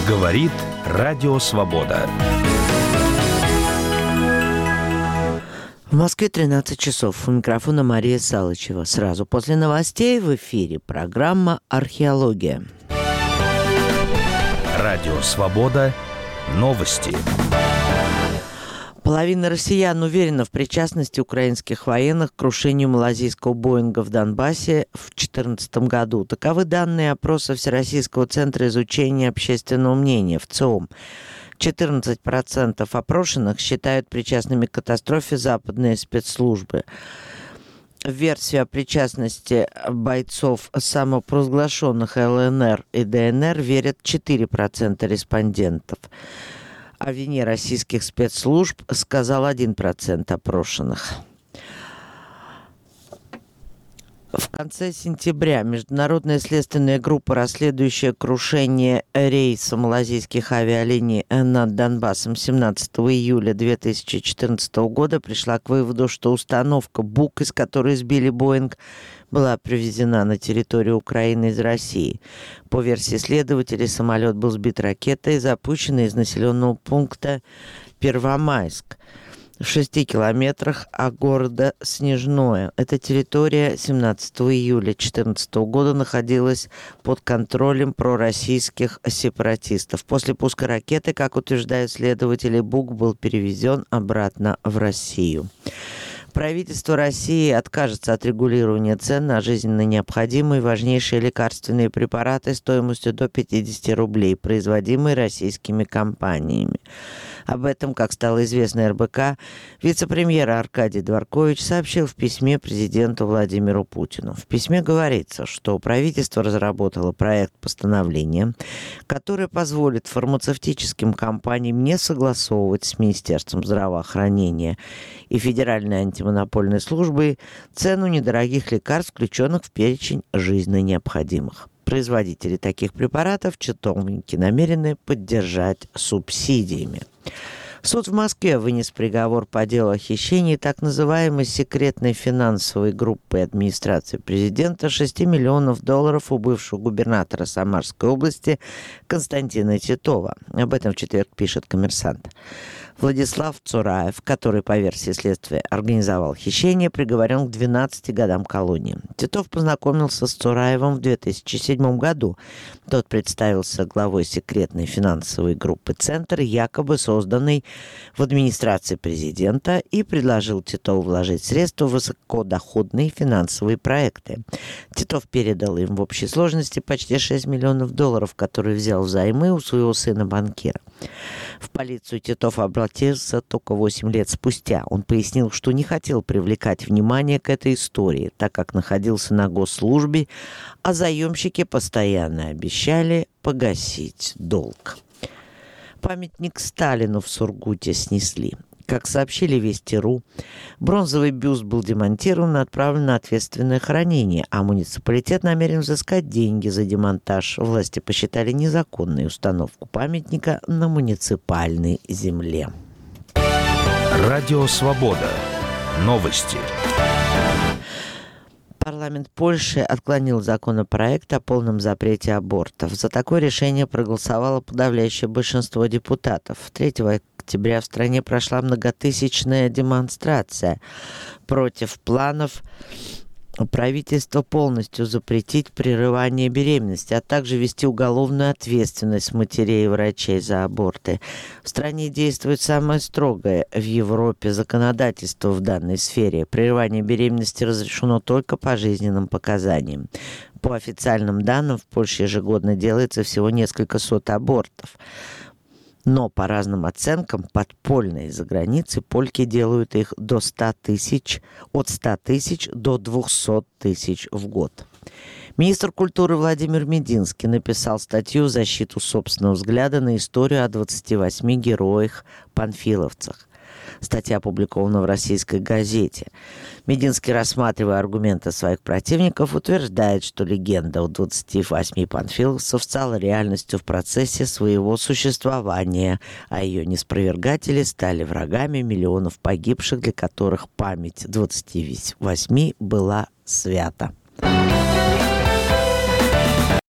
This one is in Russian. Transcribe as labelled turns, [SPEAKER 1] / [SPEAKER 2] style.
[SPEAKER 1] Говорит Радио Свобода.
[SPEAKER 2] В Москве 13 часов. У микрофона Мария Салычева. Сразу после новостей в эфире программа «Археология».
[SPEAKER 1] Радио Свобода. Новости.
[SPEAKER 2] Половина россиян уверена в причастности украинских военных к крушению малазийского «Боинга» в Донбассе в 2014 году. Таковы данные опроса Всероссийского центра изучения общественного мнения ВЦИОМ. 14% опрошенных считают причастными к катастрофе западные спецслужбы. В версию о причастности бойцов самопровозглашенных ЛНР и ДНР верят 4% респондентов. О вине российских спецслужб сказал 1% опрошенных. В конце сентября международная следственная группа, расследующая крушение рейса малазийских авиалиний над Донбассом 17 июля 2014 года, пришла к выводу, что установка БУК, из которой сбили «Боинг», была привезена на территорию Украины из России. По версии следователей, самолет был сбит ракетой, запущенной из населенного пункта Первомайск в 6 километрах от города Снежное. Эта территория 17 июля 2014 года находилась под контролем пророссийских сепаратистов. После пуска ракеты, как утверждают следователи, БУК был перевезен обратно в Россию. Правительство России откажется от регулирования цен на жизненно необходимые важнейшие лекарственные препараты стоимостью до 50 рублей, производимые российскими компаниями. Об этом, как стало известно РБК, вице-премьер Аркадий Дворкович сообщил в письме президенту Владимиру Путину. В письме говорится, что правительство разработало проект постановления, который позволит фармацевтическим компаниям не согласовывать с Министерством здравоохранения и Федеральной антимонопольной службой цену недорогих лекарств, включенных в перечень жизненно необходимых. Производители таких препаратов чиновники намерены поддержать субсидиями. Суд в Москве вынес приговор по делу о хищении так называемой секретной финансовой группы администрации президента 6 миллионов долларов у бывшего губернатора Самарской области Константина Титова. Об этом в четверг пишет «Коммерсант». Владислав Цураев, который, по версии следствия, организовал хищение, приговорен к 12 годам колонии. Титов познакомился с Цураевым в 2007 году. Тот представился главой секретной финансовой группы «Центр», якобы созданной в администрации президента, и предложил Титову вложить средства в высокодоходные финансовые проекты. Титов передал им в общей сложности почти 6 миллионов долларов, которые взял взаймы у своего сына-банкира. В полицию Титов обратился только 8 лет спустя. Он пояснил, что не хотел привлекать внимание к этой истории, так как находился на госслужбе, а заемщики постоянно обещали погасить долг. Памятник Сталину в Сургуте снесли. Как сообщили Вести.ру, бронзовый бюст был демонтирован и отправлен на ответственное хранение, а муниципалитет намерен взыскать деньги за демонтаж. Власти посчитали незаконной установку памятника на муниципальной земле.
[SPEAKER 1] Радио Свобода. Новости.
[SPEAKER 2] Парламент Польши отклонил законопроект о полном запрете абортов. За такое решение проголосовало подавляющее большинство депутатов. 3 октября в стране прошла многотысячная демонстрация против планов правительства полностью запретить прерывание беременности, а также ввести уголовную ответственность матерей и врачей за аборты. В стране действует самое строгое в Европе законодательство в данной сфере. Прерывание беременности разрешено только по жизненным показаниям. По официальным данным, в Польше ежегодно делается всего несколько сот абортов. Но по разным оценкам, подпольные за границей, польки делают их до 100 тысяч, от 100 тысяч до 200 тысяч в год. Министр культуры Владимир Мединский написал статью в защиту собственного взгляда на историю о 28 героях-панфиловцах. Статья опубликована в российской газете. Мединский, рассматривая аргументы своих противников, утверждает, что легенда о 28 панфиловцев стала реальностью в процессе своего существования, а ее неспровергатели стали врагами миллионов погибших, для которых память 28 была свята.